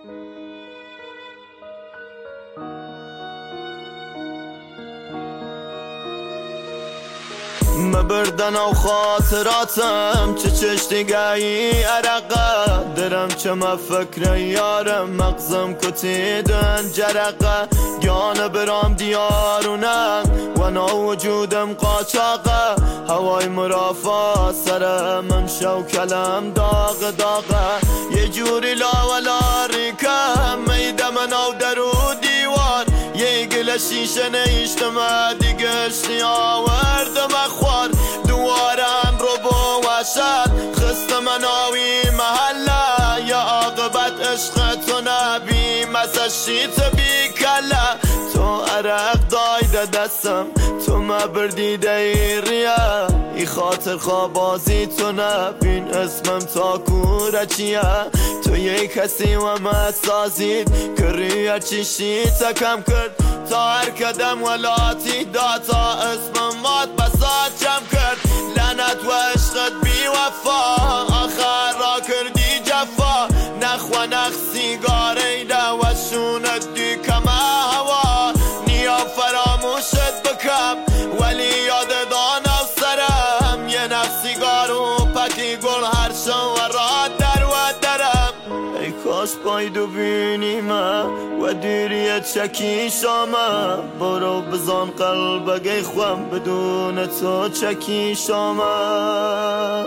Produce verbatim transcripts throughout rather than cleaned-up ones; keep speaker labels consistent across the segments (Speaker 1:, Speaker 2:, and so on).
Speaker 1: مبردن و خاطراتم چه چشتگاهی عرقه درم چه مفکر یارم مغزم کتیدن جرقه گیانه برام دیارونم و نا وجودم قاچاقه هوای مرافا سر من شو کلم داغ داغه یه جوری لاولا ریکم میده من او درو دیوار یه گل شیشه نیشتم دیگه اشتی آوردم اخوار دوارم رو با وشد خست من آوی محله یا عاقبت عشق تو نبی مثل شیط بی کله تو عرق دایده دستم تو مبردی دیریه ای خاطر خوابازی تو نبین اسمم تا کوره چیه تو یه کسی و مسازید که روی چیشی تا کم کرد تا هر کدم ولاتی دا تا اسمم مات بسات جم کرد لعنت و عشقت بی وفا آخر را کردی جفا نخ و نخ سیگاره ده و شونت دی کم هوا نیا فراموشت بکم ولی یاد دانم سرم یه نخ سیگارو پکی گل هر شو و را در و درم ای کاش بایدو بینیمه و دیری چکی شامه برو بزان قلبگی خوام بدون تو چکی شامه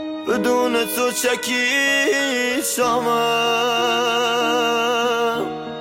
Speaker 1: بدون تو چکی شامه